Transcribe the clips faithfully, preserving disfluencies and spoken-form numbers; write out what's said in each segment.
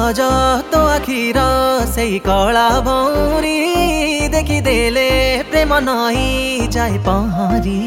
सहज तो आखिर सेई कला भौरी देखिदेले प्रेम नई जाए पहरी।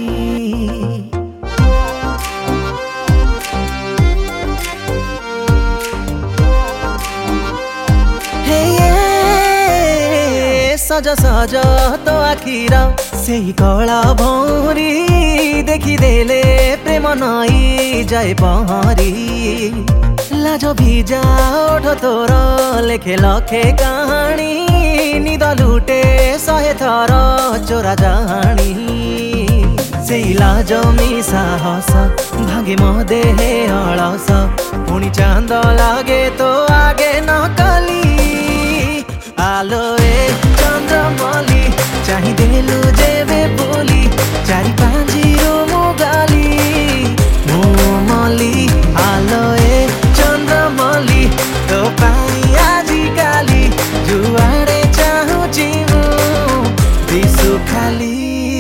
सज सज तो आखिर सेई कला भौरी देखिदेले प्रेम नई जाए पहरी। लाज भिजा ओठ तोर लेखे लखे कहानी निद लुटे शहे थर चोरा जानी। सेई लाज मिसा हस भागे मो देहे अलस पुणी चांद लागे तो आगे नकली। आलो ए चंद्रमली चाही देलु जेबे बोली चारि पांजीरो मुगाली मोमली। आलो ए चंद्रमली तो पाई आजी काली जुआड़े चाहुची मु दिसु खाली।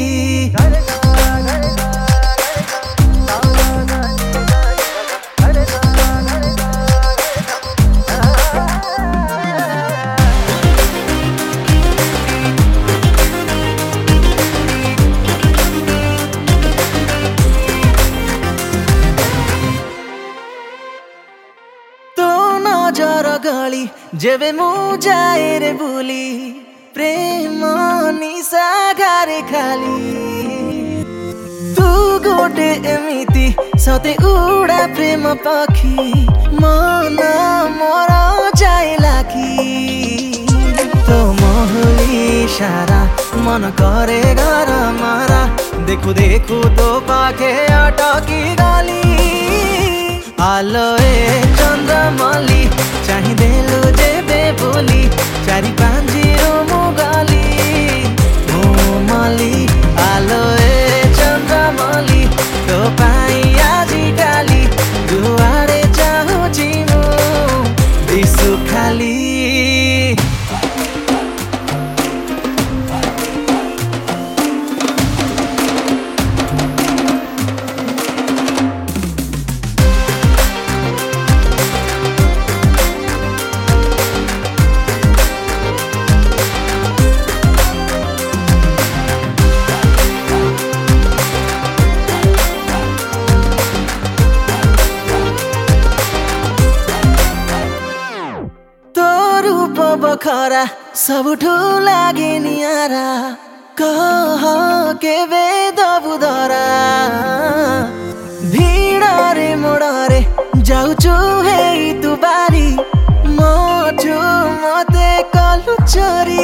नजर गली जेबे मु जाए रे बुली प्रेम निशा घरे खाली। तू गोटे एमिति सते उड़ा प्रेम पखी मन मोर जाए लाखी। तो महली सारा मन करे घर मारा देखु देखु तो पाखे अटकी गली। आलो ए चंद्रमली चाही देलु जेबे बोली चारि पांजीरो मुगाली मोमली। आलो ए चंद्रमली तो पाई आजी काली जुआड़े चाहुची मु दिसु खाली। बखरा सबुठू लागे नियारा कह केबे दबु धरा। भिड़रे मोड़रे जाउचु हेई तु बारी मोठू मते कलु चोरी।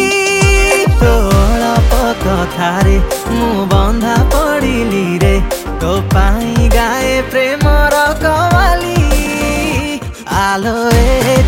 तोड़ कथारे मु बंधा पड़िली रे तो पाई गाए प्रेमर कवाली। आलो ए